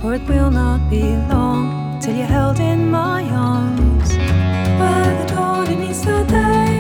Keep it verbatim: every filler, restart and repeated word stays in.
for it will not be long till you're held in my arms. Where the dawn meets the day.